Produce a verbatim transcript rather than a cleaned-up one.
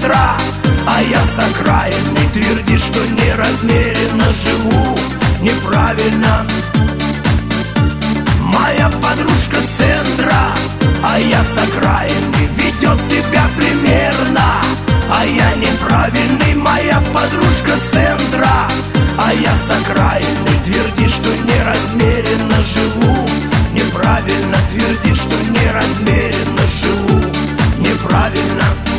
центра, а я с окраины. Твердишь, что неразмеренно живу, неправильно. Моя подружка с центра, а я с окраины, ведет себя примерно, а я неправильный. Моя подружка с центра, а я с окраины. Твердишь, что неразмеренно живу, неправильно. Твердишь, что неразмеренно живу, неправильно.